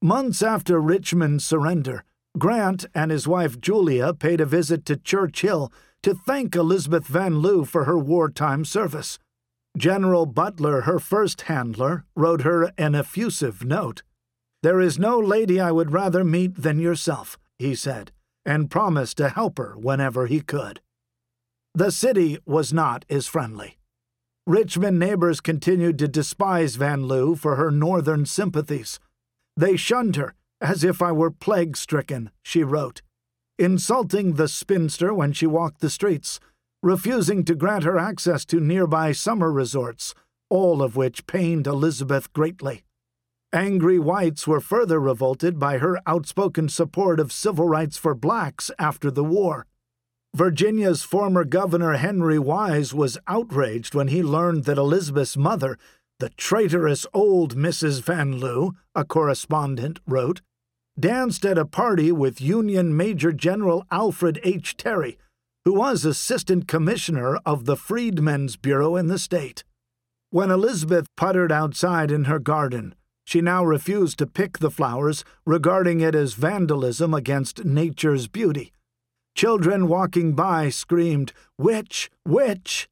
Months after Richmond's surrender, Grant and his wife Julia paid a visit to Churchill to thank Elizabeth Van Lew for her wartime service. General Butler, her first handler, wrote her an effusive note. "There is no lady I would rather meet than yourself," he said, and promised to help her whenever he could. The city was not as friendly. Richmond neighbors continued to despise Van Lew for her northern sympathies. "They shunned her, as if I were plague-stricken," she wrote, insulting the spinster when she walked the streets, refusing to grant her access to nearby summer resorts, all of which pained Elizabeth greatly. Angry whites were further revolted by her outspoken support of civil rights for blacks after the war. Virginia's former governor Henry Wise was outraged when he learned that Elizabeth's mother, the traitorous old Mrs. Van Lew, a correspondent wrote, danced at a party with Union Major General Alfred H. Terry, who was Assistant Commissioner of the Freedmen's Bureau in the state. When Elizabeth puttered outside in her garden, she now refused to pick the flowers, regarding it as vandalism against nature's beauty. Children walking by screamed, "Witch! Witch!"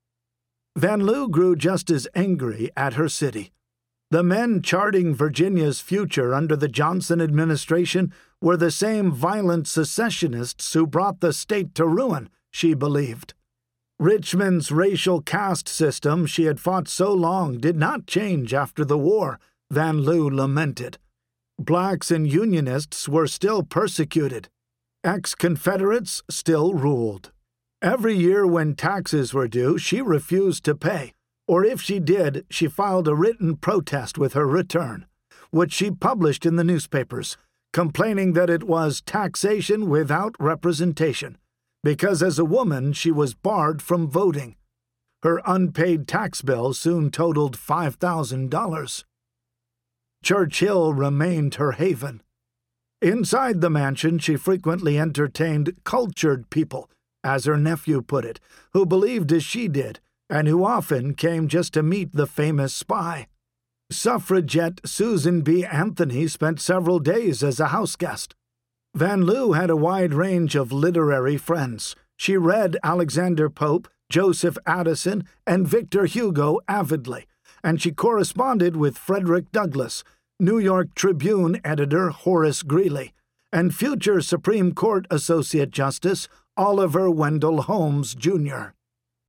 Van Lew grew just as angry at her city. The men charting Virginia's future under the Johnson administration were the same violent secessionists who brought the state to ruin, she believed. Richmond's racial caste system she had fought so long did not change after the war, Van Lew lamented. Blacks and Unionists were still persecuted. Ex-Confederates still ruled. Every year when taxes were due, she refused to pay, or if she did, she filed a written protest with her return, which she published in the newspapers, complaining that it was taxation without representation, because as a woman she was barred from voting. Her unpaid tax bill soon totaled $5,000. Churchill remained her haven. Inside the mansion, she frequently entertained cultured people, as her nephew put it, who believed as she did, and who often came just to meet the famous spy. Suffragette Susan B. Anthony spent several days as a houseguest. Van Lew had a wide range of literary friends. She read Alexander Pope, Joseph Addison, and Victor Hugo avidly, and she corresponded with Frederick Douglass, New York Tribune editor Horace Greeley, and future Supreme Court Associate Justice Oliver Wendell Holmes, Jr.